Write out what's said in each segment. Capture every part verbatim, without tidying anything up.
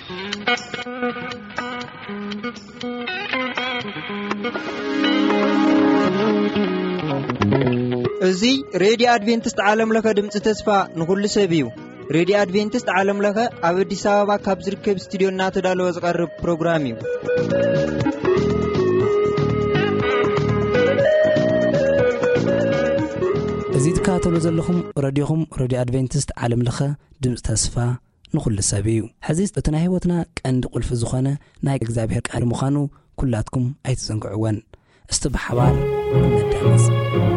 እዚ ሬዲዮ አድቬንቲስት ዓለም ለኸ ድምጽ ተስፋ ንኹሉ ሰብ እዩ። ሬዲዮ አድቬንቲስት ዓለም ለኸ ኣብ አዲስ አበባ ካብ ዝርከብ ስቱዲዮና ተዳለወ ዝቐርብ ፕሮግራም እዩ። እዚ ተካተሉ ዘለኹም ሬዲዮኹም ሬዲዮ አድቬንቲስት ዓለም ለኸ ድምጽ ተስፋ ንኹሉ ሰብ እዩ። ሕዚ እቲ ናይ ህይወትና ቀንዲ ቁልፊ ዝኾነ ናይ እግዚአብሔር ቃል ምዃኑ ኩላትኩም ኣይትዘንግዕዎን። እስቲ ብሓባር ነዳመጽ።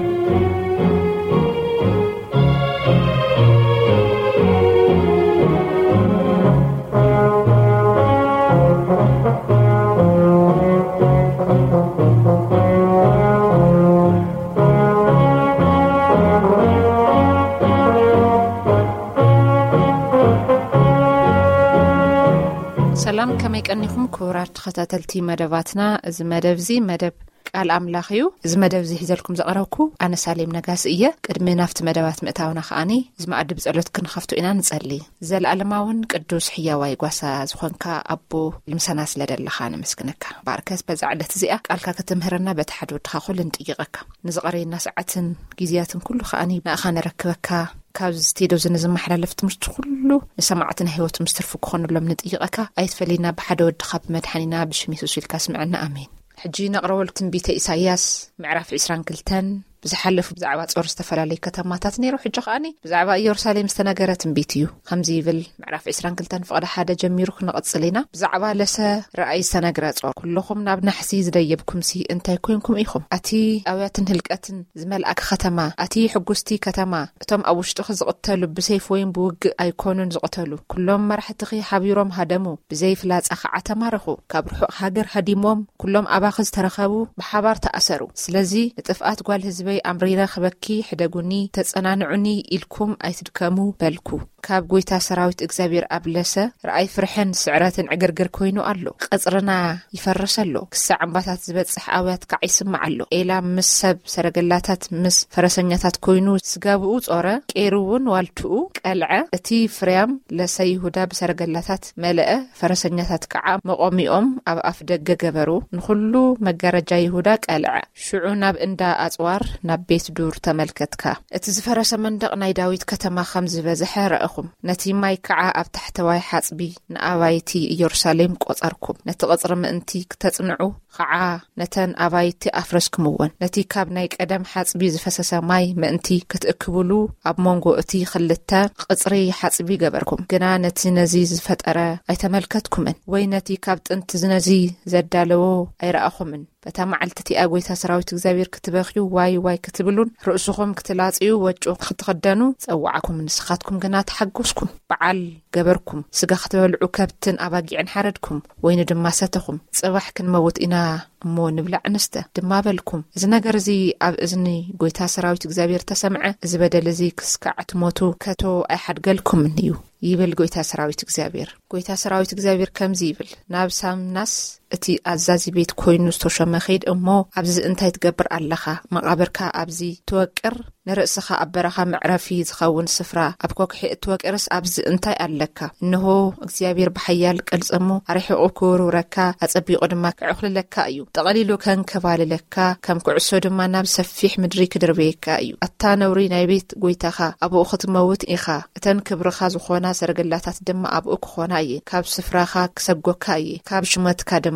ሰላም ከመይ ቀኒኹም ክቡራት ተኸታተልቲ መደባትና። እዚ መደብ እዚ መደብ ቃል ኣምላኽ እዩ። እዚ መደብ እዚ ሒዘልኩም ዘቕረብኩ ኣነ ሳሌም ነጋሲ እየ። ቅድሚ ናፍቲ መደባት ምእታውና ከዓኒ እዚ መኣዲ ብጸሎት ክንኸፍቱ ኢና ንጸሊ። ዘለኣለማውን ቅዱስ ሕያዋይ ጓሳ ዝኾንካ ኣቦ ልምሰና ስለደለኻ ነመስግነካ። ባርከስ በዛ ዕለት እዚኣ ቃልካ ከተምህረና በቲ ሓደ ወድኻ ኩሉ ንጥይቐካ ንዝቐረየና ሰዓትን ግዜያትን ኩሉ ከዓኒ ንኣኻ ነረክበካ። ካብ ዝተይዶ ዝንዝመሓላለፍ ትምህርቲ ኩሉ ንሰማዕትና ህይወት ምስትርፉ ክኾንሎም ንጥይቐካ። ኣይትፈሊና ብሓደ ወድኻ ብመድሓኒና ብሽም ኢየሱስ ኢልካ ስምዐና ኣሜን። ሕጂ ነቕረበሉ ትንቢተ ኢሳይያስ ምዕራፍ عشرين وثلاثين ብዝሓለፉ ብዛዕባ ጾር ዝተፈላለዩ ከተማታት ነይሩ። ሕጂ ከዓኒ ብዛዕባ ኢየሩሳሌም ዝተነገረ ትንቢት እዩ። ከምዚ ይብል ምዕራፍ عشرين وثلاثين ፍቕደ ሓደ ጀሚሩ ክንቐጽል ኢና። ብዛዕባ ለሰ ረኣይ ዝተነገረ ጾር ኩልኹም ናብ ናሕሲ ዝደየብኩምሲ እንታይ ኮይንኩም ኢኹም? ኣቲ ኣውያትን ህልቀትን ዝመልኣክ ከተማ፣ ኣቲ ሕጉስቲ ከተማ፣ እቶም ኣብ ውሽጢ ዝቕተሉ ብሰይፍ ወይም ብውግእ ኣይኮኑን ዝቕተሉ ኩሎም መራሕትኺ ሓቢሮም ሃደሙ፣ ብዘይ ፍላጻ ከዓ ተማረኹ፣ ካብ ርሑቕ ሃገር ሃዲሞም ኩሎም ኣባኺ ዝተረኸቡ ብሓባር ተኣሰሩ። ስለዚ ንጥፍኣት ጓል ህዝቢ ኣምሪረ ኸበኪ ሕደጉኒ ተጸናንዑኒ ኢልኩም ኣይትድከሙ በልኩ። ካብ ጎይታ ሰራዊት እግዚአብሔር ኣብለሰ ረኣይ ፍርሕን ስዕረትን ዕግርግር ኮይኑ ኣሎ። ቀጽርና ይፈርሰሎ፣ ክሳዕ ዕምባታት ዝበጽሕ ኣውያት ከዓ ይስማዓሎ። ኤላም ምስ ሰብ ሰረገላታት ምስ ፈረሰኛታት ኮይኑ ስጋብኡ ጾረ፣ ቄሩውን ዋልትኡ ቀልዐ። እቲ ፍርያም ለሰ ይሁዳ ብሰረገላታት መለአ፣ ፈረሰኛታት ከዓ መቆሚኦም ኣብ ኣፍ ደገ ገበሩ። ንኹሉ መጋረጃ ይሁዳ ቀልዐ። ሽዑ ናብ እንዳ ኣጽዋር ናብ ቤት ዱር ተመልከትካ። እቲ ዝፈረሰ መንደቕ ናይ ዳዊት ከተማ ከም ዝበዝሐ ረአኹም። ነቲ ማይ ከዓ ኣብ ታሕተዋይ ሓጽቢ ንኣባይቲ ኢየሩሳሌም ቆጸርኩም። ነቲ ቐጽሪ ምእንቲ ክተጽንዑ ከዓ ነተን ኣባይቲ ኣፍረስኩምዎን። ነቲ ካብ ናይ ቀደም ሓጽቢ ዝፈሰሰ ማይ ምእንቲ ክትእክብሉ ኣብ መንጎ እቲ ክልተ ቐጽሪ ሓጽቢ ገበርኩም። ግና ነቲ ነዚ ዝፈጠረ ኣይተመልከትኩምን፣ ወይ ነቲ ካብ ጥንቲ ዝነዚ ዘዳለዎ ኣይረአኹምን። በታ መዓልቲ እቲኣ ጎይታ ሰራዊት እግዚአብሔር ክትበኽዩ ዋይ ዋይ ክትብሉን ርእስኹም ክትላጽዩ ወጮ ክትኸደኑ ጸዋዓኩም። ንስኻትኩም ግና ተሓጎስኩም፣ በዓል ገበርኩም፣ ስጋ ክትበልዑ ከብትን ኣባጊዕን ሓረድኩም፣ ወይኒ ድማ ሰተኹም። ጽባሕ ክንመውት ኢና እሞ ንብላዕ ንስተ ድማ በልኩም። እዚ ነገር እዚ ኣብ እዝኒ ጎይታ ሰራዊት እግዚአብሔር ተሰምዐ። እዚ በደል እዚ ክስካዕ ትሞቱ ከቶ ኣይሓድገልኩም እዩ ይብል ጎይታ ሰራዊት እግዚአብሔር። ጎይታ ሰራዊት እግዚአብሔር ከምዚ ይብል፣ ናብ ሳምናስ እቲ ኣዛዚ ቤት ኮይኑ ዝተሾመ ኸይድ እሞ ኣብዚ እንታይ ትገብር ኣለኻ? መቃብርካ ኣብዚ ትወቅር፣ ንርእስኻ ኣብ በረኻ መዕረፊ ዝኸውን ስፍራ ኣብ ኮክሒ እትወቅርስ ኣብዚ እንታይ ኣለካ? እንሆ እግዚአብሔር ብሓያል ቅልጽሙ ኣሪሕቑ ክውርውረካ፣ ኣጸቢቑ ድማ ክዕኽልለካ እዩ። ጠቐሊሉ ከንከባልለካ፣ ከም ኩዕሶ ድማ ናብ ሰፊሕ ምድሪ ክድርበየካ እዩ። ኣታ ነውሪ ናይ ቤት ጎይታኻ ኣብኡ ክትመውት ኢኻ። እተን ክብርኻ ዝኾና ሰረገላታት ድማ ኣብኡ ክኾና እየ። ካብ ስፍራኻ ክሰጎካ እየ፣ ካብ ሽመትካ ድማ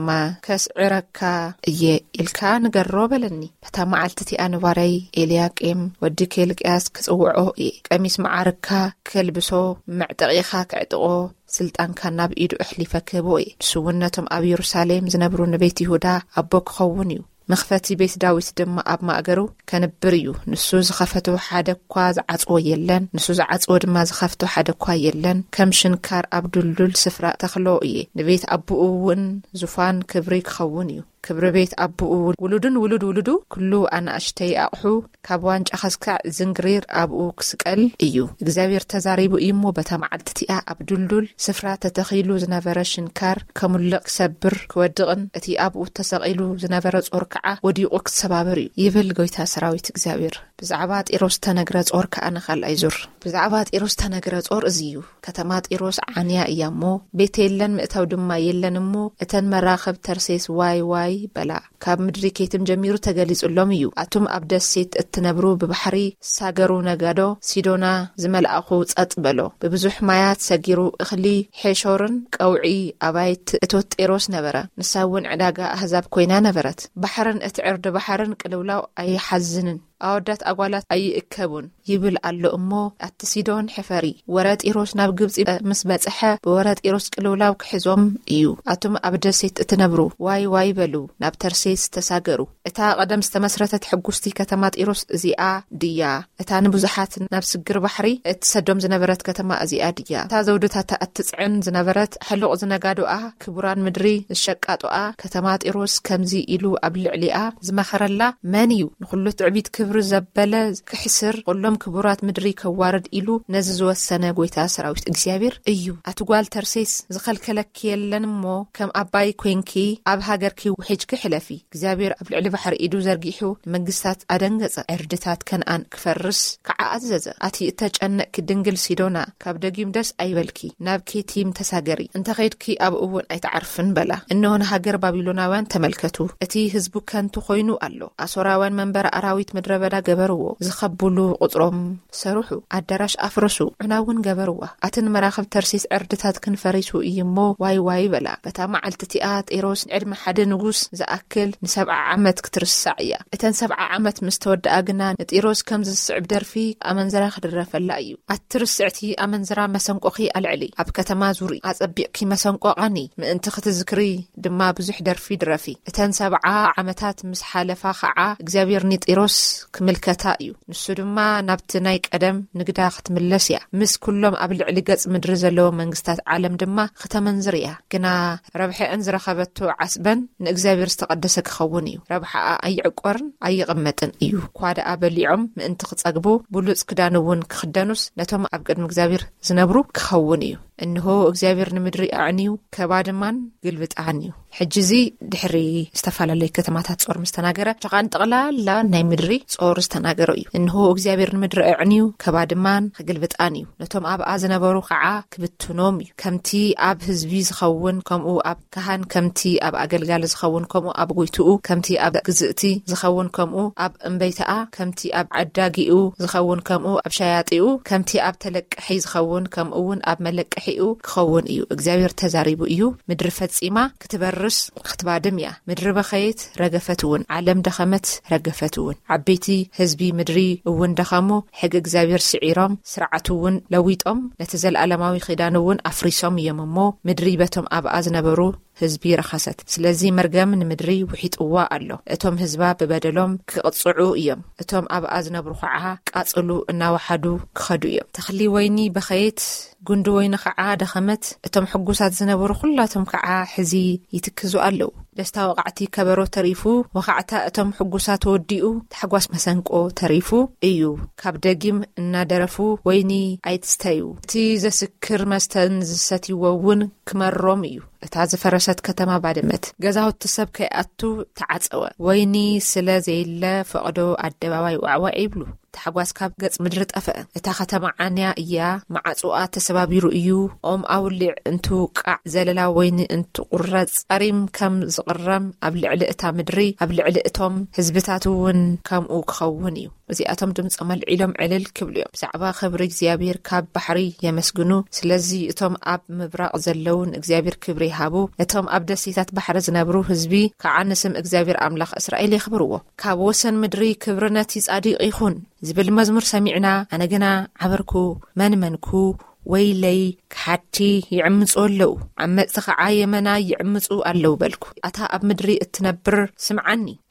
ከስዕረካ እየ ኢልካ ንገሮ በለኒ። በታ መዓልቲ እቲኣ ንባረይ ኤልያቄም ወዲ ኬልቅያስ ክጽውዖ እየ። ቀሚስ መዓርካ ከልብሶ፣ መዕጠቂኻ ክዕጥቆ፣ ስልጣንካ ናብ ኢዱ እሕሊፈ ክህቦ እየ። ንሱውን ነቶም ኣብ ኢየሩሳሌም ዝነብሩ ንቤት ይሁዳ ኣቦ ክኸውን እዩ። መኽፈቲ ቤት ዳዊት ድማ ኣብ ማእገሩ ከንብር እዩ። ንሱ ዝኸፈቶ ሓደ እኳ ዝዓጽዎ የለን፣ ንሱ ዝዓጽዎ ድማ ዝኸፍቶ ሓደ እኳ የለን። ከም ሽንካር ኣብ ዱልዱል ስፍራ ተኽሎ እየ። ንቤት ኣቦኡ እውን ዙፋን ክብሪ ክኸውን እዩ። ክብሪ ቤት አብኡ ውሉድን ውሉድ ውሉዱ ኩሉ አናእሽተይ አቕሑ ካብ ዋንጫ ኸስካዕ ዝንግሪር አብኡ ክስቀል እዩ እግዚአብሔር ተዛሪቡ እሞ በታ መዓልትቲኣ ኣብ ዱልዱል ስፍራ ተተኺሉ ዝነበረ ሽንካር ከሙልቕ ሰብር ክወድቕን እቲ አብኡ ተሰቒሉ ዝነበረ ጾር ከዓ ወዲቑ ክሰባበር እዩ ይብል ጎይታ ሰራዊት እግዚአብሔር ብዛዕባ ጢሮስ ተነግረ ጾር ከዓ ንኻልኣይ ዙር ብዛዕባ ጢሮስ ተነግረ ጾር እዚዩ ከተማ ጢሮስ ዓንያ እያሞ ቤት የለን ምእታው ድማ የለን እሞ እተን መራኸብ ተርሴስ ዋይ ዋይ በላ ካብ ምድሪ ኬትም ጀሚሩ ተገሊጹሎም እዩ ኣቱም ኣብ ደሴት እትነብሩ ብባሕሪ ሳገሩ ነጋዶ ሲዶና ዝመልኣኹ ጸጥ በሎ ብብዙሕ ማያት ሰጊሩ እኽሊ ሔሾርን ቀውዒ ኣባይት እቶት ጢሮስ ነበረ ንሳውን ዕዳጋ ኣህዛብ ኮይና ነበረት ባሕርን እትዕርዲ ባሕርን ቅልውላው ኣይሓዝንን ኣወዳት ኣጓላት ኣይእከቡን ይብል ኣሎ እሞ ኣትሲዶን ሕፈሪ ወረ ጢሮስ ናብ ግብፂ ምስ በጽሐ ብወረ ጢሮስ ቅልውላው ክሕዞም እዩ ኣቱም ኣብ ደሴት እትነብሩ ዋይ ዋይ በሉ ናብ ተርሴስ ተሳገሩ እታ ቀደም ዝተመስረተት ሕጉስቲ ከተማ ጢሮስ እዚኣ ድያ እታ ንብዙሓት ናብ ስግር ባሕሪ እትሰዶም ዝነበረት ከተማ እዚኣ ድያ እታ ዘውድታታ እትጽዕን ዝነበረት ሕሉቕ ዝነጋዶኣ ክቡራን ምድሪ ዝሸቃጦኣ ከተማ ጢሮስ ከምዚ ኢሉ ኣብ ልዕሊኣ ዝመኸረላ መን እዩ ንኹሉ ትዕቢት ክብሪ ዘበለ ክሕስር ኩሎም ክቡራት ምድሪ ከዋርድ ኢሉ ነዚ ዝወሰነ ጎይታ ሰራዊት እግዚአብሔር እዩ ኣትጓል ተርሴስ ዝኸልከለኪ የለን እሞ ከም ኣባይ ኮንኪ ኣብ ሃገርኪ ውሒጅኪ ሕለፊ እግዚአብሔር ኣብ ልዕሊ ባሕሪ ኢዱ ዘርጊሑ መንግስታት ኣደንገጸ ዕርድታት ከነኣን ክፈርስ ከዓ ኣዘዘ ኣቲ እተጨነቅኪ ድንግል ሲዶና ካብ ደጊም ደስ ኣይበልኪ ናብ ኬቲም ተሳገሪ እንተኸይድኪ ኣብ እውን ኣይተዓርፍን በላ እነሆ ሃገር ባቢሎናውያን ተመልከቱ እቲ ህዝቡ ከንቱ ኮይኑ ኣሎ ኣሶራውያን መንበር ኣራዊት ምድረ በዳ ገበርዎ ዝኸብሉ ቁጥሮም ሰሩሑ ኣዳራሽ ኣፍረሱ ዑናውን ገበርዋ ኣትን መራኸብ ተርሲስ ዕርድታት ክንፈሪሱ እይሞ ዋይ ዋይ በላ በታ መዓልትቲኣ ጢሮስ ዕድመ ሓደ ንጉስ ዝኣክል ንሰብዓ ዓመት ክትርሳዕ እያ እተን ሰብዓ ዓመት ምስ ተወድኣ ግና ንጢሮስ ከም ዝስዕብ ደርፊ ኣመንዝራ ክድረፈላ እዩ ኣትርስዕቲ ኣመንዝራ መሰንቆኺ ኣልዕሊ ኣብ ከተማ ዙሪ ኣጸቢቕኪ መሰንቆ ቃኒ ምእንቲ ክትዝክሪ ድማ ብዙሕ ደርፊ ድረፊ እተን ሰብዓ ዓመታት ምስ ሓለፋ ከዓ እግዚአብሔር ንጢሮስ ክምልከታ እዩ ንሱ ድማ ናብቲ ናይ ቀደም ንግዳ ክትምለስ እያ ምስ ኩሎም ኣብ ልዕሊ ገጽ ምድሪ ዘለዎ መንግስታት ዓለም ድማ ከተመንዝር እያ ግና ረብሐን ዝረኸበቶ ዓስበን ንእግዚአብሔር ዝተቐደሰ ክኸውን እዩ ረብሓኣ ኣይዕቆርን ኣይቕመጥን እዩ ኳዳኣ በሊዖም ምእንቲ ክጸግቡ ብሉጽ ክዳን እውን ክኽደኑስ ነቶም ኣብ ቅድሚ እግዚአብሔር ዝነብሩ ክኸውን እዩ እንሆ እግዚአብሔር ንምድሪ ኣዕንዩ ከባድማን ግልብጣን እዩ ሕጂዚ ድሕሪ ዝተፋላለየ ከተማታት ጾር ምስተናገረ ሸኻን ጠቕላላ ናይ ምድሪ ጾር ዝተናገረ እዩ እንሆ እግዚአብሔር ንምድሪ ኣዕንዩ ከባድማን ክግልብጣን እዩ ነቶም ኣብኣ ዝነበሩ ከዓ ክብትኖም እዩ ከምቲ ኣብ ህዝቢ ዝኸውን ከምኡ ኣብ ካህን ከምቲ ኣብ ኣገልጋሊ ዝኸውን ከምኡ ኣብ ጎይትኡ ከምቲ ኣብ ግዝእቲ ዝኸውን ከምኡ ኣብ እምበይተኣ ከምቲ ኣብ ዓዳጊኡ ዝኸውን ከምኡ ኣብ ሸያጢኡ ከምቲ ኣብ ተለቅሒ ዝኸውን ከምኡ እውን ኣብ መለቅሒኡ ክኸውን እዩ እግዚአብሔር ተዛሪቡ እዩ ምድሪ ፈጺማ ክትበርስ ክትባድም እያ ምድሪ በኸየት ረገፈት እውን ዓለም ደኸመት ረገፈት እውን ዓበይቲ ህዝቢ ምድሪ እውን ደኸሙ ሕግ እግዚአብሔር ስዒሮም ስርዓቱ እውን ለዊጦም ነቲ ዘለኣለማዊ ኺዳን እውን ኣፍሪሶም እዮም እሞ ምድሪ በቶም ኣብኣ ዝነበሩ ህዝቢ ረኸሰት ስለዚ መርገም ንምድሪ ውሒጥዋ ኣሎ እቶም ህዝባ ብበደሎም ክቕጽዑ እዮም እቶም ኣብኣ ዝነብሩ ከዓ ቃጽሉ እናወሓዱ ክኸዱ እዮም ተኽሊ ወይኒ በኸየት ጉንዲ ወይኒ ከዓ ደኸመት እቶም ሕጉሳት ዝነበሩ ኩላቶም ከዓ ሕዚ ይትክዙ ኣለዉ ደስታ ወቃዕቲ ከበሮ ተሪፉ ወኻዕታ እቶም ሕጉሳት ወዲኡ ተሕጓስ መሰንቆ ተሪፉ እዩ ካብ ደጊም እናደረፉ ወይኒ ኣይትስተዩ እቲ ዘስክር መስተን ዝሰትይወውን ክመሮም እዩ እታ ዝፈረሰት ከተማ ባድመት ገዛውቲ ሰብ ከይኣቱ ተዓጸወ ወይኒ ስለ ዘይለ ፈቕዶ ኣደባባይ ዋዕዋዕ ይብሉ ተሓጓስ ካብ ገጽ ምድሪ ጠፍአ እታ ከተማ ዓንያ እያ ማዕጹኣ ተሰባቢሩ እዩ ኦም ኣውሊዕ እንቱ ቃዕ ዘለላ ወይኒ እንቱ ቁረጽ ጸሪም ከም ዝቕረም ኣብ ልዕሊ እታ ምድሪ ኣብ ልዕሊ እቶም ህዝብታት እውን ከምኡ ክኸውን እዩ እዚኣቶም ድምፂ መልዒሎም ዕልል ክብሉ እዮም ብዛዕባ ክብሪ እግዚአብሔር ካብ ባሕሪ የመስግኑ ስለዚ እቶም ኣብ ምብራቕ ዘለውን እግዚአብሔር ክብሪ ይሃቡ እቶም ኣብ ደሴታት ባሕሪ ዝነብሩ ህዝቢ ከዓ ንስም እግዚአብሔር ኣምላኽ እስራኤል ይኽብርዎ ካብ ወሰን ምድሪ ክብርነት ይጻዲቕ ይኹን ዝብል መዝሙር ሰሚዕና ኣነግና ዓበርኩ መንመንኩ ወይለይ ክሓቲ ይዕምፁ ኣለዉ ዓመፅቲ ከዓ የመና ይዕምፁ ኣለዉ በልኩ ኣታ ኣብ ምድሪ እትነብር ስምዓኒ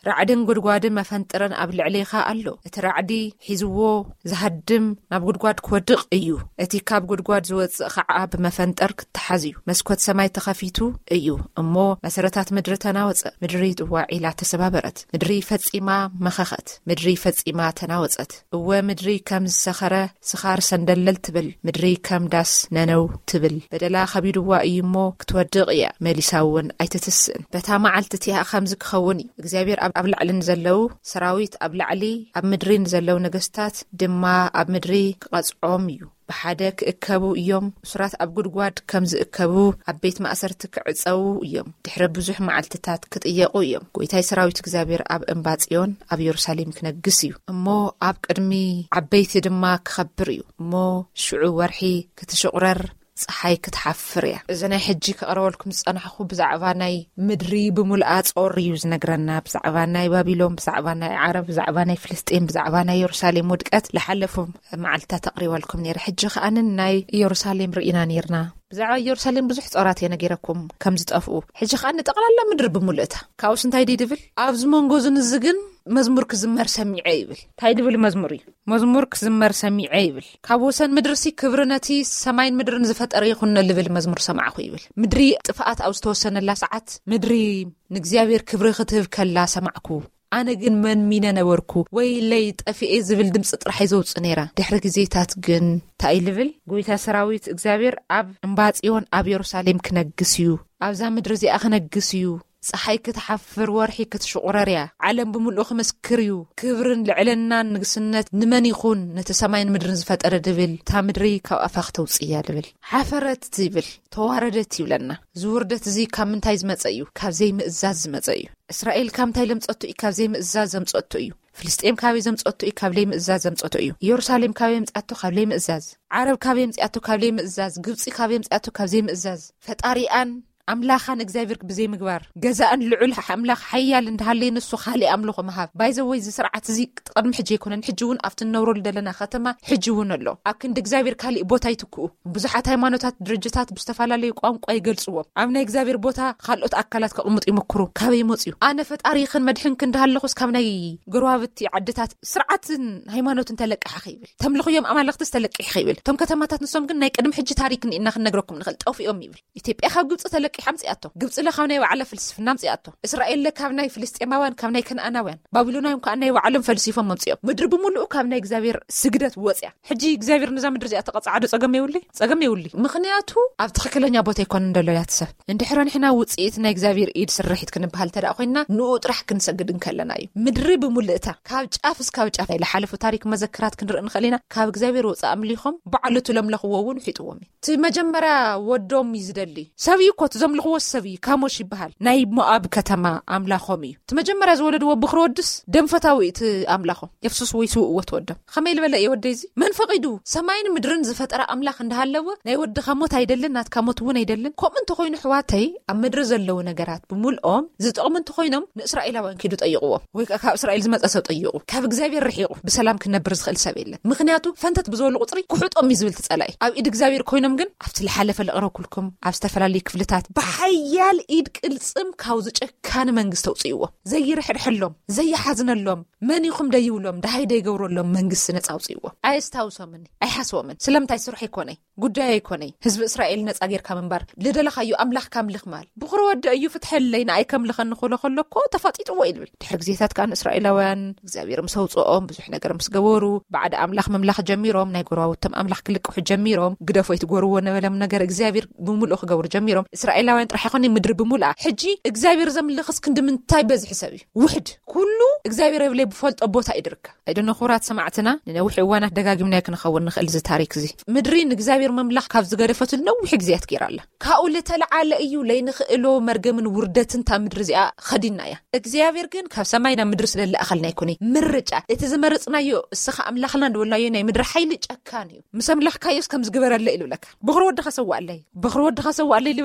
ራዕድን ጉድጓድን መፈንጥረን ኣብ ልዕሊኻ ኣሎ እቲ ራዕዲ ሒዝዎ ዝሃድም ናብ ጉድጓድ ክወድቕ እዩ እቲ ካብ ጉድጓድ ዝወፅእ ከዓ ብመፈንጠር ክትሓዝ እዩ መስኮት ሰማይ ተኸፊቱ እዩ እሞ መሰረታት ምድሪ ተናወፀ ምድሪ ጥዋዒላ ተሰባበረት ምድሪ ፈጺማ መኸኸት ምድሪ ፈጺማ ተናወፀት እወ ምድሪ ከም ዝሰኸረ ስኻር ሰንደለል ትብል ምድሪ ከም ዳስ ነነው ትብል በደላ ከቢድዋ እዩ እሞ ክትወድቕ እያ መሊሳውን ኣይትትስእን በታ መዓልቲ እቲኣ ከምዚ ክኸውን እዩ እግዚኣብሔር ኣብ ላዕልን ዘለው ሰራዊት ኣብ ላዕሊ ኣብ ምድሪን ዘለው ነገስታት ድማ ኣብ ምድሪ ክቐጽዖም እዩ ብሓደ ክእከቡ እዮም ሱራት ኣብ ጉድጓድ ከም ዝእከቡ ኣብ ቤት ማእሰርቲ ክዕፀው እዮም ድሕሪ ብዙሕ መዓልትታት ክጥየቁ እዮም ጎይታይ ሰራዊት እግዚኣብሔር ኣብ እምባጽዮን ኣብ ኢየሩሳሌም ክነግስ እዩ እሞ ኣብ ቅድሚ ዓበይቲ ድማ ክኸብር እዩ እሞ ሽዑ ወርሒ ክትሽቁረር ፀሓይ ክትሓፍር እያ እዚ ናይ ሕጂ ከቕረበልኩም ዝፀናሕኹ ብዛዕባ ናይ ምድሪ ብምልኣ ጾር እዩ ዝነግረና ብዛዕባ ናይ ባቢሎን ብዛዕባ ናይ ዓረብ ብዛዕባ ናይ ፍልስጤን ብዛዕባ ናይ ኢየሩሳሌም ውድቀት ዝሓለፉ መዓልትታት ተቕሪበልኩም ነይረ ሕጂ ከኣንን ናይ ኢየሩሳሌም ርኢና ነርና ብዛዕባ ኢየሩሳሌም ብዙሕ ጾራት እየ ነጊረኩም ከም ዝጠፍኡ ሕጂ ከኣኒ ጠቕላላ ምድሪ ብምልእታ ካብኡስ እንታይ ዲ ድብል ኣብ ዝመንጎ ዝንዝግን መዝሙር ክዝመር ሰሚዐ ይብል እንታይ ድብል መዝሙር እዩ መዝሙር ክዝመር ሰሚዐ ይብል ካብ ወሰን ምድርሲ ክብርነቲ ሰማይን ምድርን ዝፈጠረ ይኹን ልብል መዝሙር ሰማዕኹ ይብል ምድሪ ጥፋኣት ኣብ ዝተወሰነላ ሰዓት ምድሪ ንእግዚኣብሔር ክብሪ ክትህብ ከላ ሰማዕኩ ኣነ ግን መን ሚነ ነበርኩ ወይ ለይ ጠፊኤ ዝብል ድምፂ ጥራይ ዘውፅ ነይራ ድሕሪ ግዜታት ግን እንታይ ልብል ጎይታ ሰራዊት እግዚኣብሔር ኣብ እምባጽዮን ኣብ ኢየሩሳሌም ክነግስ እዩ ኣብዛ ምድሪ እዚኣ ክነግስ እዩ ፀሓይ ክትሓፍር ወርሒ ክትሽቁረር እያ ዓለም ብምልኡ ክመስክር እዩ ክብርን ልዕልናን ንግስነት ንመን ይኹን ነቲ ሰማይን ምድርን ዝፈጠረ ድብል እታ ምድሪ ካብ ኣፋ ክተውፅእያ ድብል ሓፈረት ዝብል ተዋረደት ይብለና ዝውርደት እዚ ካብ ምንታይ ዝመፀ እዩ ካብ ዘይምእዛዝ ዝመፀ እዩ እስራኤል ካብ ምንታይ ለምፀቱ እዩ ካብ ዘይምእዛዝ ዘምፀቱ እዩ ፍልስጤም ካበይ ዘምፀቱ እዩ ካብ ዘይምእዛዝ ዘምፀቱ እዩ ኢየሩሳሌም ካበይ ምፅኣቱ ካብ ዘይምእዛዝ ዓረብ ካበይ ምፅኣቱ ካብ ዘይምእዛዝ ግብፂ ካበይ ምፅኣቱ ካብ ዘይምእዛዝ ፈጣሪኣን ኣምላኻን እግዚኣብሔር ብዘይ ምግባር ገዛእን ልዑል ኣምላኽ ሓያል እንዳሃለይ ንሱ ካሊእ ኣምልኾ መሃብ ባይዘወይ እዚ ስርዓት እዚ ቅድሚ ሕጂ ይኮነን ሕጂ እውን ኣብቲ ነብረሉ ዘለና ከተማ ሕጂ እውን ኣሎ ኣብ ክንዲ እግዚኣብሔር ካሊእ ቦታ ይትክኡ ብዙሓት ሃይማኖታት ድርጅታት ብዝተፈላለዩ ቋንቋ ይገልጽዎም ኣብ ናይ እግዚኣብሔር ቦታ ካልኦት ኣካላት ከቕምጡ ይመክሩ ካበይ መፅዩ ኣነ ፈጣሪኽን መድሕንክ እንዳሃለኹስ ካብ ናይ ጎረባብቲ ዓድታት ስርዓትን ሃይማኖትን ተለቅሓ ይብል ተምልኽዮም ኣማልኽቲ ተለቅሕ ይብል ቶም ከተማታት ንሶም ግን ናይ ቅድሚ ሕጂ ታሪክ ንኢና ክንነግረኩም ንኽእል ጠፊኦም ይብል ኢትዮጵያ ካብ ግብፂ ተለቅ ሓምጽያቶ ግብጽ ለኻብ ናይ ባዕለ ፍልስፍና ምጽያቶ እስራኤል ለካብ ናይ ፍልስጤማውያን ካብ ናይ ከነአናውያን ባቢሎናውያን ካብ ናይ ባዕሎም ፈልሲፎም መምጽዮም ምድሪ ብምሉኡ ካብ ናይ እግዚአብሔር ስግደት ወጽያ ሕጂ እግዚአብሔር ንዛ ምድሪ እዚኣ ተቐጻዕዶ ጸገም ይውሊ ጸገም ይውሊ ምኽንያቱ ኣብ ትኽክለኛ ቦታ ይኮን እንደሎ ያትሰብ እንድሕረን ሕና ውጽኢት ናይ እግዚአብሔር ኢድ ስርሒት ክንበሃል ተዳ ኮይና ንኡ ጥራሕ ክንሰግድ እንከለና እዩ ምድሪ ብምሉእታ ካብ ጫፍ እስካብ ጫፍ ናይ ለሓለፉ ታሪክ መዘክራት ክንርኢ ንኸሊና ካብ እግዚአብሔር ወጻ ኣምሊኾም ባዕለቱ ለምለኽዎ እውን ሒጥዎም እቲ መጀመርያ ወዶም ይዝደሊ ሰብዩ ኮት ዘምልኽዎ ሰብ እዩ ካሞሽ ይበሃል ናይ ሞኣብ ከተማ ኣምላኾም እዩ እቲ መጀመርያ ዝወለድዎ ብኽሪ ወድስ ደምፈታዊ እቲ ኣምላኾም የፍሱስ ወይ ስውእዎ ትወዶም ከመይ ልበለ የወደይ እዚ መን ፈቒዱ ሰማይን ምድርን ዝፈጠረ ኣምላኽ እንዳሃለወ ናይ ወድኻ ሞት ኣይደልን ናትካ ሞት እውን ኣይደልን ከምኡ እንተኾይኑ ሕዋተይ ኣብ ምድሪ ዘለዉ ነገራት ብምልኦም ዝጠቕሙ እንተኾይኖም ንእስራኤላውያን ኪዱ ጠይቕዎም ወይ ካብ እስራኤል ዝመፀ ሰብ ጠይቑ ካብ እግዚኣብሔር ርሒቑ ብሰላም ክነብር ዝኽእል ሰብ የለን ምኽንያቱ ፈንተት ብዝበሉ ቁፅሪ ኩሕጦም እዩ ዝብል ትጸላኢ ኣብ ኢድ እግዚኣብሔር ኮይኖም ግን ኣብቲ ዝሓለፈ ለቕረብኩልኩም ኣብ ዝተፈላለዩ ክፍልታት ብሓያል ኢድ ቅልጽም ካብ ዝጨካነ መንግስቲ ተውፅይዎ ዘይርሕድሕሎም ዘይሓዝነሎም መን ይኹም ደይብሎም ዳሃይ ደይገብረሎም መንግስቲ ነፃ ውፅይዎ ኣየስታውሶምን ኣይሓስቦምን ስለምንታይ ስራሕ ይኮነይ ጉዳይ ኣይኮነይ ህዝቢ እስራኤል ነፃ ጌርካ ምንባር ልደለኻዮ ኣምላኽ ካምልኽ ማል ብኽሪ ወዲ እዩ ፍትሐለይ ንኣይ ከምልኸኒ ክብሎ ከሎኮ ተፋጢጥዎ ይብል ድሕሪ ግዜታት ከዓ እስራኤላውያን እግዚኣብሔር ምስ ኣውፅኦም ብዙሕ ነገር ምስ ገበሩ ባዕድ ኣምላኽ ምምላኽ ጀሚሮም ናይ ጎረባብቶም ኣምላኽ ክልቅሑ ጀሚሮም ግደፎይ ትጎርዎ ነበለም ነገር እግዚኣብሔር ብምሉእ ክገብሩ ጀሚሮም እስራኤላውያን ጥራሕ ይኾነ ምድሪ ብምልኣ ሕጂ እግዚአብሔር ዘምልኽስ ክንድምንታይ በዝሒ ሰብ እዩ ውሕድ ኩሉ እግዚአብሔር የብለይ ብፈልጦ ቦታ ይድርካ ኣይደነ ኹራት ሰማዕትና ንነዊሕ እዋናት ደጋጊምና ክንኸውን ንኽእል ዚ ታሪክ እዚ ምድሪ ንእግዚአብሔር መምላኽ ካብ ዝገደፈት ነዊሕ ግዜያት ገይራላ ካብኡ ለተለዓለ እዩ ለይንኽእሎ መርገምን ውርደትን ታ ምድሪ እዚኣ ኸዲና እያ እግዚአብሔር ግን ካብ ሰማይ ናብ ምድሪ ስለለኣኸልና ይኮነ ምርጫ እቲ ዝመርጽናዮ እስኻ ኣምላኽና እንደወልናዮ ናይ ምድሪ ሓይሊ ጨካን እዩ ምስ ኣምላኽካዮስ ከም ዝግበረለ ኢሉለካ ብኽሪ ወድኻ ሰዋዕለይ ብኽሪ ወድኻ ሰዋዕለይ ልብል ኣምላኽ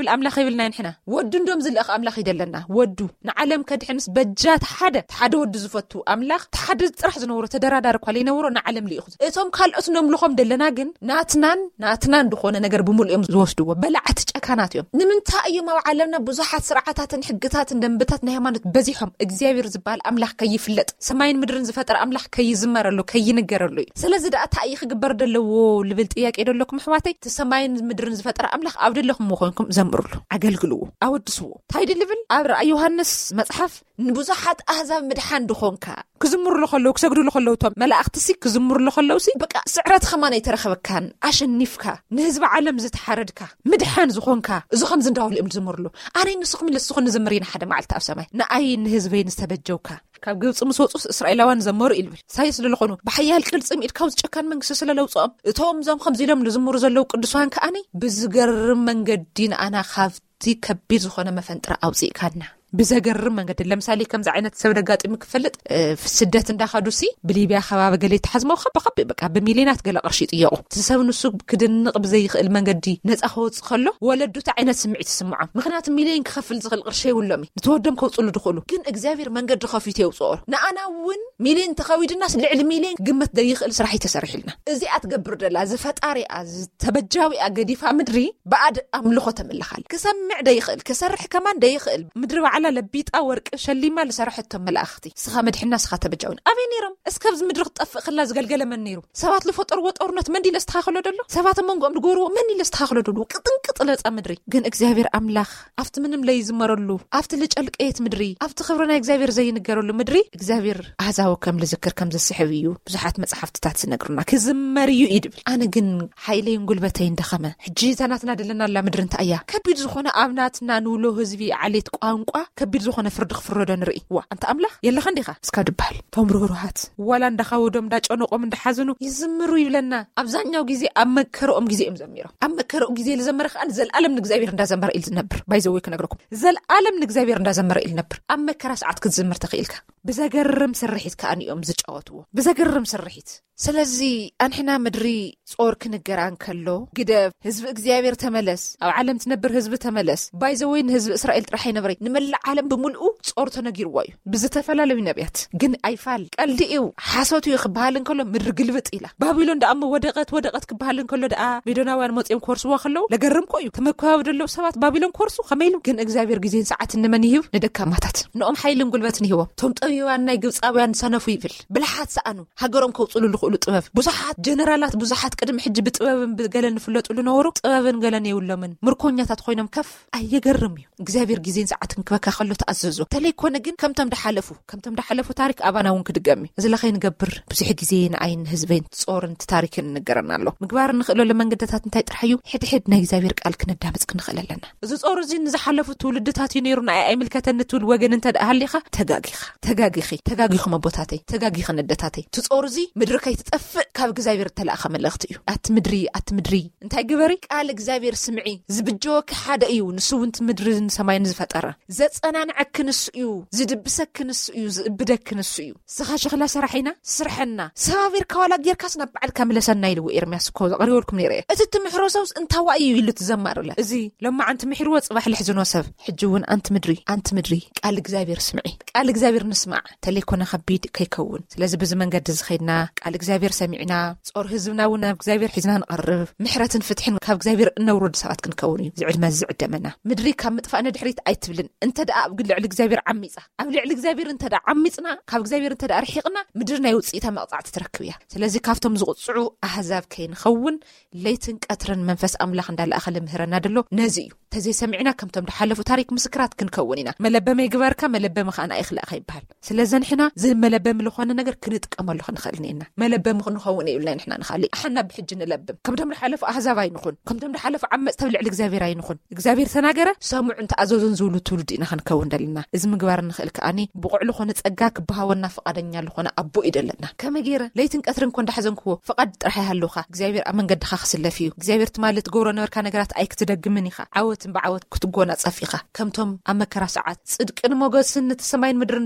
ዝብልና ንሕና ወዱ እንዶም ዝልእኽ ኣምላኽ ይደለና ወዱ ንዓለም ከድሕንስ በጃት ሓደ ሓደ ወዱ ዝፈቱ ኣምላኽ ሓደ ጥራሕ ዝነብሩ ተደራዳሪ ኳል ይነብሩ ንዓለም ልኢኹ እቶም ካልኦት ነምልኾም ደለና ግን ናትናን ናትናን ድኾነ ነገር ብምልኦም ዝወስድዎ በላዓት ጨካናት እዮም ንምንታይ እዮም ኣብ ዓለምና ብዙሓት ስርዓታትን ሕግታትን ደንብታት ናይ ሃይማኖት በዚሖም እግዚአብሔር ዝበሃል ኣምላኽ ከይፍለጥ ሰማይን ምድርን ዝፈጠረ ኣምላኽ ከይዝመረሉ ከይንገረሉ ስለዚ ዳኣ ታይ ክግበር ደለዎ ልብል ጥያቄ ደለኩም ኣሕዋተይ ሰማይን ምድርን ዝፈጠረ ኣምላኽ ኣብ ደለኩም ምኾንኩም ዘምርሉ ኣገልግልዎ ኣወድስዎ ታይዲ ልብል ኣብ ራእይ ዮሃንስ መጽሓፍ ንብዙሓት ኣህዛብ ምድሓን ድኾንካ ክዝምሩሉ ከለዉ ክሰግዱሉ ከለዉ ቶም መላእኽትሲ ክዝምሩሉ ከለዉ ሲ በቃ ስዕረት ኸማን ኣይተረኸበካን ኣሸኒፍካ ንህዝቢ ዓለም ዝተሓረድካ ምድሓን ዝኾንካ እዚ ከም ዝንዳውሉ እዮም ዝምርሉ ኣነ ንስኹም ለስኹን ዝምሪና ሓደ መዓልቲ ኣብ ሰማይ ንኣይ ንህዝበይ ዝተበጀውካ ካብ ግብጽ ምስ ወጹስ እስራኤላውያን ዘመሩ ይልብል ሳይስ ለለኾኑ ብሓያል ቅልጽም ኢድካው ዝጨካን መንግስቲ ስለለውጾም እቶም ዞም ከም ኢሎም ዝዝምሩ ዘለው ቅዱሳን ከኣኒ ብዝገርም መንገዲ ንኣና ካብቲ ከቢድ ዝኾነ መፈንጥራ ኣውጽኢካና ብዘገርም መንገዲ ለምሳሌ ከምዚ ዓይነት ሰብ ደጋጢም ክፈልጥ ፍስደት እንዳኻዱሲ ብሊብያ ከባቢ ገለ ተሓዝመው ከበኸብ በቃ በሚሊዮናት ገለ ቅርሺ ጥየቁ ትሰብ ንሱ ክድንቕ ብዘይኽእል መንገዲ ነፃ ክወጽእ ከሎ ወለዱታ ዓይነት ስምዒት ይስምዖም ምክንያቱ ሚሊዮን ክኸፍል ዝኽእል ቅርሺ ይብሎም ንተወደም ከውጽሉ ድኽእሉ ግን እግዚአብሔር መንገዲ ከፊት የውጽኦ ንኣና እውን ሚሊዮን ተኸዊድናስ ልዕሊ ሚሊዮን ግመት ደይኽእል ስራሕ ይተሰርሒልና እዚኣ ትገብር ደላ ዝፈጣሪኣ ዝተበጃዊኣ ገዲፋ ምድሪ ባዕድ ኣምልኾ ተመልኻል ክሰምዕ ደይኽእል ክሰርሕ ከማን ደይኽእል ምድሪ على لبيطا ورق شليما لسرحتهم ملاختي سخا مدحنا سخا تبجاون ابي نيرم اسكبز مدرخ طفق خلا زغلغله من نيرو سبات لفطر وطورنت مندي لستخاخلو دلو سبات منقوم دغورو مني لستخاخلو دلو قطنقط لصا مدري ግን እግዚአብሔር አምላኽ አፍት ምንም ላይ ዝመረሉ አፍት ልጨልቀየት ምድሪ አፍት خبرنا እግዚአብሔር ዘይንገረሉ ምድሪ እግዚአብሔር አዛው ከም ልዝክር ከም ዝስሕብዩ ብዙሓት መጽሐፍትታት ዝነግሩና ክዝመርዩ ይድብል አነ ግን ኃይለይን ጉልበተይ እንደኸመ ሕጂ ዘናትና ደለና ላ ምድር እንታያ ከቢድ ዝኾነ ኣብናትና ንውሎ ህዝቢ ዓሌት ቋንቋ ከቢድ ዝኾነ ፍርድ ክፍረዶ ንርኢ ዋ አንተ አምላኽ የለኸ እንዲኻ እስካ ድባል ተምሩሩሃት ወላ እንዳኻወዶም እንዳጨነቆም እንዳሓዝኑ ይዝምሩ ይብለና አብዛኛው ጊዜ አመከረኦም ጊዜ እም ዘሚረው አመከረው ጊዜ ለዘመረ ኻን ዘልዓለም ንእግዚአብሔር እንዳዘመረ ኢል ነበር ባይዘው ከነግረኩም ዘልዓለም ንእግዚአብሔር እንዳዘመረ ኢል ነበር አመከራ ሰዓት ክትዝምር ተኽኢልካ ብዘገርም ስርሒት ከአንዮም ዝጫወትዎ ብዘገርም ስርሒት ስለዚ አንሕና ምድሪ ጾር ክንገራን ከሎ ግደብ ህዝብ እግዚአብሔር ተመለስ ኣብ ዓለም ትነብር ህዝብ ተመለስ ባይዘወይን ህዝብ እስራኤል ጥራሕ ይነብር ንመላእ ዓለም ብምልኡ ጾር ተነጊርዎ እዩ ብዝተፈላለዩ ነቢያት ግን ኣይፋል ቀልዲኡ ሓሶቱ ይኽበሃልን ከሎ ምድሪ ግልብጥ ኢላ ባቢሎን ዳኣሞ ወደቀት ወደቀት ክበሃልን ከሎ ዳኣ ሜዶናውያን መጽኦም ኮርስዎ ከለው ለገርም ኮዩ ተመኳው ደለው ሰባት ባቢሎን ኮርሱ ከመይሉ ግን እግዚአብሔር ጊዜን ሰዓት ንመን ይህብ ንደካማታት ንኦም ኃይልን ጉልበትን ይህቦም ቶም ጠቢባን ናይ ግብጻውያን ሰነፉ ይብል ብልሓት ሰኣኑ ሃገሮም ከውጽሉ ልኽእሉ ጥበብ ብዙሓት ጀነራላት ብዙሓት ቅድም ሕጂ ብጥበብን ብገለን ፍለጡሉ ነበሩ ጥበብን ገለን የውሎምን ምርኮኛታት ኮይኖም ከፍ ኣይገርም እዩ እግዚአብሔር ጊዜን ሰዓትን ክበካ ከሎ ተኣዘዞ ተለይኮነ ግን ከምቶም ደሓለፉ ከምቶም ደሓለፉ ታሪክ ኣባና እውን ክድገሚ እዚ ለኸይ ንገብር ብዙሕ ጊዜ ንዓይን ህዝበን ጾርን ታሪክን ንገረና ኣሎ ምግባር ንኽእሎ ለመንገድታት እንታይ ጥራሕዩ ሕድሕድ ናይ እግዚአብሔር ቃል ክነዳምጽ ክንኽእል ኣለና እዚ ጾር እዚ ንዝሓለፉ ትውልድታት እዩ ነይሩ ናይ ኣይምልከተን ትውል ወገን እንተ ደሃሊኻ ተጋጊኻ ተጋጊኺ ተጋጊኹም ኣቦታተይ ተጋጊኸ ነደታተይ ትጾር እዚ ምድሪ ከይትጠፍእ ካብ እግዚአብሔር ተላእኸ መልእኽቲ እዩ ኣት ምድሪ ኣት ምድሪ እንታይ ግበሪ ቃል እግዚአብሔር ስምዒ ዝብጆክ ሓደ እዩ ንስውንት ምድርን ሰማይን ዝፈጠረ ዘጸናንዐክንስ እዩ ዝድብሰክንስ እዩ ዝብደክንስ እዩ ስኻ ሸኽላ ሰራሒና ስርሐና ሰባቢር ካዋላ ጌርካስ ናብ በዓልካ ምለሰና ኢልዎ ኤርምያስ እኮ ቀሪዎልኩም ነይረ እቲ ትምሕሮ ሰብስ እንታይ እዩ ኢሉ ትዘማርለ እዚ ለማ ኣንቲ ምሕርዎ ጽባሕ ልሕዝኖ ሰብ ሕጂ እውን ኣንቲ ምድሪ ኣንቲ ምድሪ ቃል እግዚአብሔር ስምዒ ቃል እግዚአብሔር ንስማዕ ተለይኮነ ከቢድ ከይከውን ስለዚ ብዚ መንገዲ ዝኸይድና ቃል እግዚአብሔር ሰሚዕና ጾር ህዝብና እውን ናብ እግዚአብሔር ሒዝና ንቐርብ ምሕረትን ፍትሕን ካብ እግዚአብሔር እነውርድ ሰባት ክንከውን እዩ ዝዕድመ ዝዕደመና ምድሪ ካብ ምጥፋእ ነድሕሪት ኣይትብልን እንተ ደኣ ኣብ ልዕሊ እግዚአብሔር ዓሚጻ ኣብ ልዕሊ እግዚአብሔር እንተ ደኣ ዓሚጽና ካብ እግዚአብሔር እንተ ደኣ ርሒቕና ምድሪ ናይ ውጽኢታ መቕጻዕቲ ትረክብ እያ ስለዚ ካብቶም ዝቕጽዑ ኣህዛብ ከይንኸውን ለይትን ቀትርን መንፈስ ኣምላኽ እንዳለኣኸ ልምህረና ደሎ ነዚ እዩ ተዘይሰሚዕና ከምቶም ደሓለፉ ታሪክ ምስክራት ክንከውን ኢና መለበመ ይግበርካ መለበመ ኸኣና ኣይኽላእኻ ይበሃል ስለዚ ንሕና ዝመለበም ዝኾነ ነገር ክንጥቀመሉ ክንኽእል ኒና መለበም ክንኸውን ይብልና ንሕና ንኻሊ ኣሓና ብሕጂ ንለብም ከምቶም ደሓለፉ ኣህዛብ ኣይንኹን ከምቶም ደሓለፉ ዓመፅቲ ኣብ ልዕሊ እግዚአብሔር ኣይንኹን እግዚአብሔር ተናገረ ሰሙዑን ተኣዘዙን ዝብሉ ትውልድ ኢና ክንከውን ደለና እዚ ምግባር ንኽእል ከኣኒ ብቑዕሉ ኾነ ጸጋ ክበሃወና ፈቃደኛ ዝኾነ ኣቦ ይደለና ከመይ ገይረ ለይትን ቀትርን ኮ እንዳሓዘንክዎ ፈቃድ ጥራሕ ያሃለውኻ እግዚአብሔር ኣብ መንገድኻ ክስለፍ እዩ እግዚአብሔር ትማልት ገብሮ ነበርካ ነገራት ኣይክትደግምን ኢኻ ዓወትን ብዓወት ክትጎና ጸፊኻ ከምቶም ኣብ መከራ ሰዓት ጽድቅን ሞገስን እቲ ሰማይን ምድርን ዝፈጠረ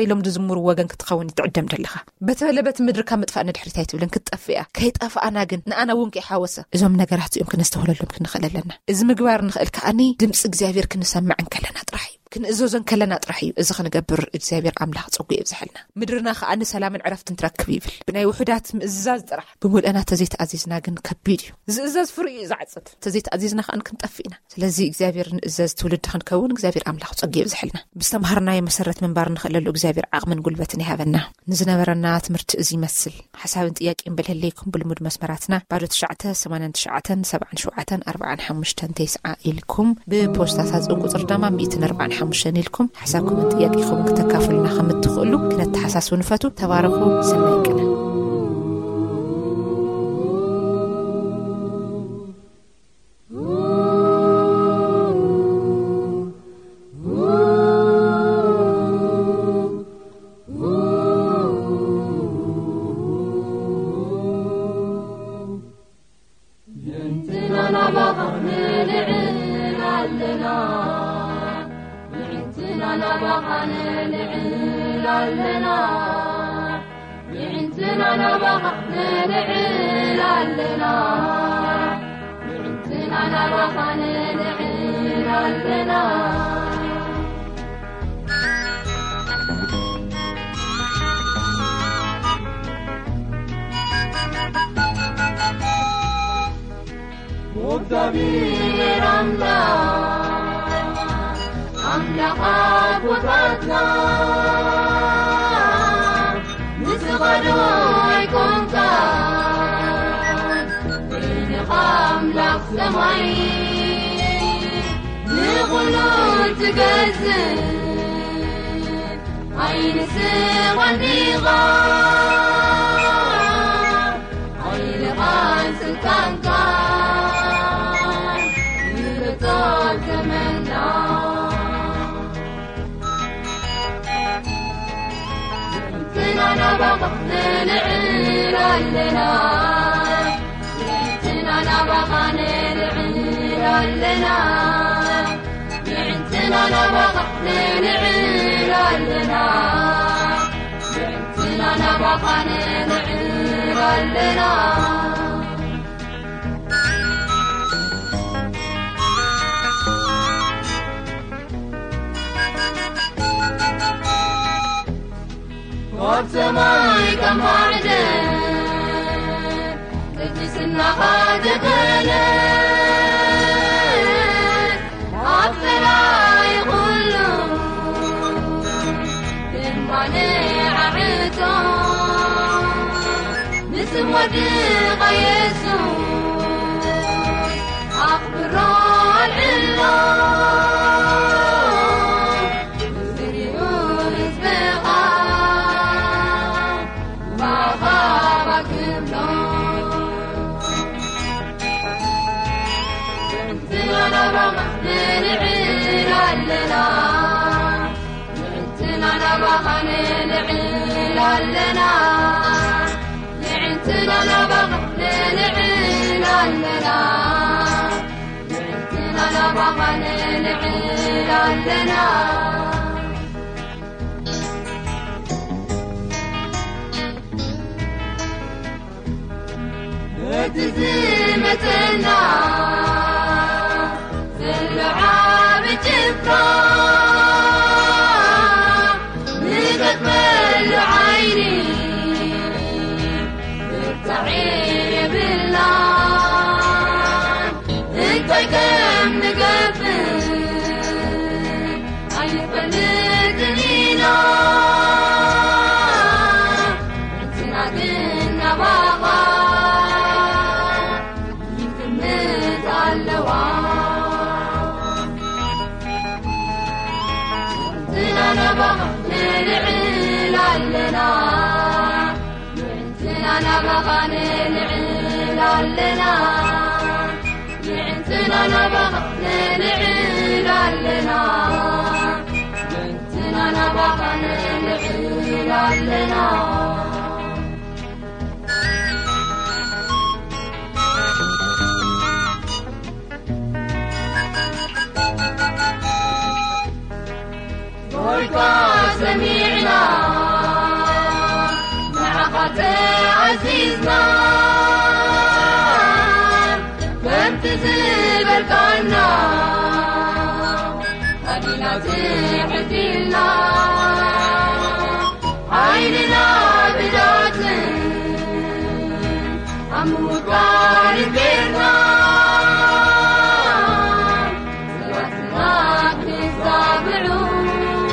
ኢሎም ዝዝምሩ ወገን ክትኸውን ይትዕደም ደለኻ በተለበት ምድር ካብ ምጥፋእ ንድሕሪታይ ትብለን ክትጠፍያ ከይጣፍኣና ግን ንኣና እውን ከይሓወሰ እዞም ነገራት እዮም ክነስተውለሎም ክንኽእል ኣለና እዚ ምግባር ንኽእል ከኣኒ ድምፂ እግዚኣብሔር ክንሰምዕ ከለና ጥራሕ እዩ ክንእዘዞን ከለና ጥራሕ እዩ እዚ ክንገብር እግዚኣብሔር ኣምላኽ ፀጉ ይብዝሐልና ምድርና ከኣኒ ሰላምን ዕረፍትን ትረክብ ይብል ብናይ ውሕዳት ምእዛዝ ጥራሕ ብምልአና ተዘይተኣዚዝና ግን ከቢድ እዩ ዝእዘዝ ፍሩይ እዩ ዝዓፅድ ተዘይተኣዚዝና ከኣን ክንጠፍኢና ስለዚ እግዚኣብሔር ንእዘዝ ትውልድ ክንከውን እግዚኣብሔር ኣምላኽ ፀጉ ይብዝሐልና ብዝተምሃርናዮ መሰረት ምንባር ንኽእለሉ እግዚኣብሔር ዓቕምን ጉልበትን ይሃበና ንዝነበረና ትምህርቲ እዚ ይመስል ሓሳብን ጥያቄን በልህለይኩም ብልሙድ መስመራትና ባዶ ትሽዓተ ሰማንያ ትሽዓተ ሰብዓ ሸውዓተ ኣርባዓ ሓሙሽተ ተስዓ ኢልኩም ብፖስታታት ቁፅር ድማ ሚእትን ኣርባዓ ሓሙሽተ ኢልኩም ሓሳብኩም ጥያቄኩም ክትካፈሉና ከምትኽእሉ ክነተሓሳስቡ ንፈቱ ተባረኹ ሰናይ ቀን وبدبير أملاك أملاك وطرتنا نسغدو يكون كان بين أملاك سماي نغلو تقزن عين سغني غار عين غان سلطان كان بغنا نعير لنا يعتنا بغنا نعير لنا يعتنا بغنا نعير لنا يعتنا بغنا نعير لنا وبسماي كم وعدين تجسنا خادقنا عطلا يقولوا بمباني ععيتون نسم ودي غيسون أخبروا العلوم سريون اسبقا لنا نعنتنا نبغى نعيل لنا نعنتنا نبغى نعيل لنا نعنتنا نبغى نعيل لنا تزيمتنا في اللعاب جفران نقد من عيني بالتعير بالله انت كم نقفل عين فلتني نار انتنا قلنا بابا نبغى نعيل لنا نعنتنا نبغى نعيل لنا نعنتنا نبغى نعيل لنا نعنتنا نبغى نعيل لنا سمعنا حيزنا كنت زبركنا أدينا تحتلنا عيننا بجاتن أموت واربيرنا زواتنا كنزابرون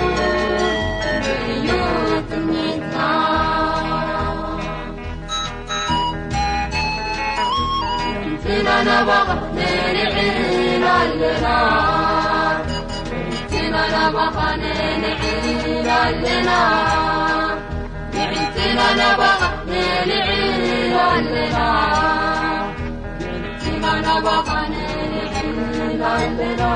بيوت نيتنا يمتنا نبغى نرعين لنا يمتنا نبغى نرعين لنا يمتنا نبغى نرعين لنا يمتنا نبغى نرعين لنا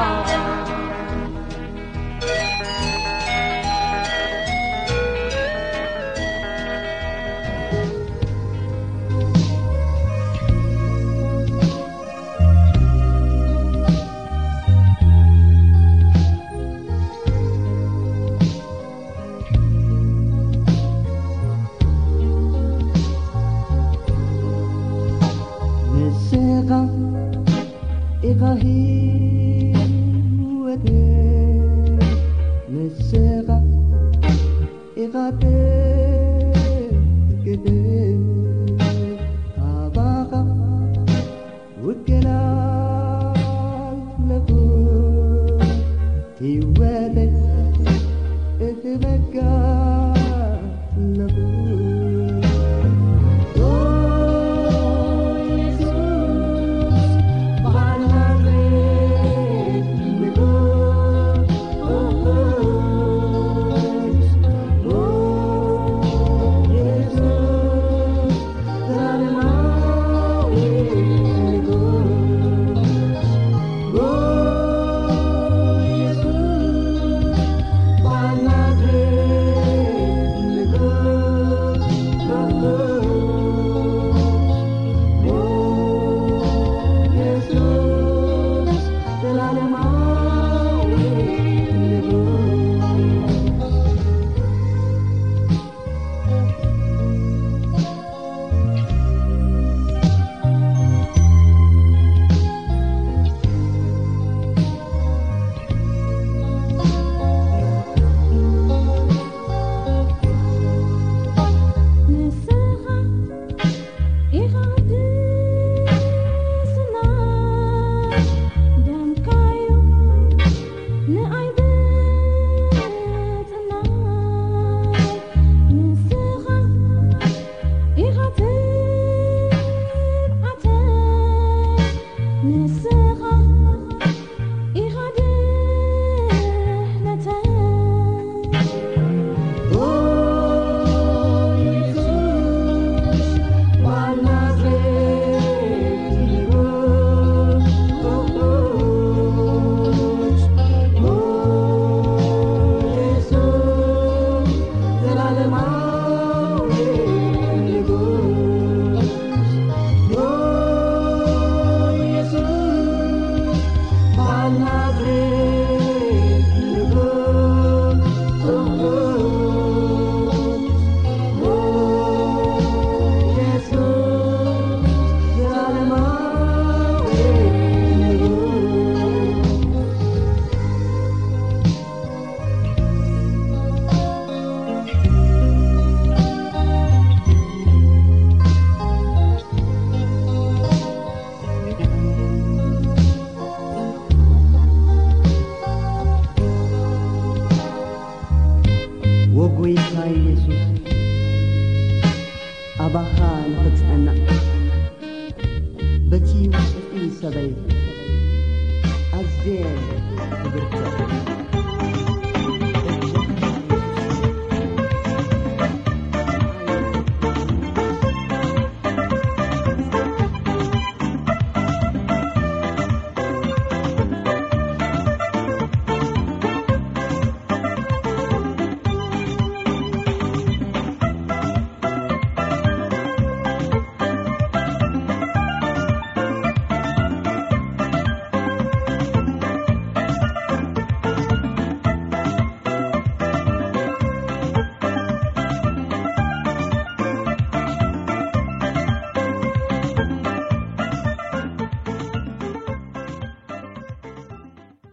سبيل الزين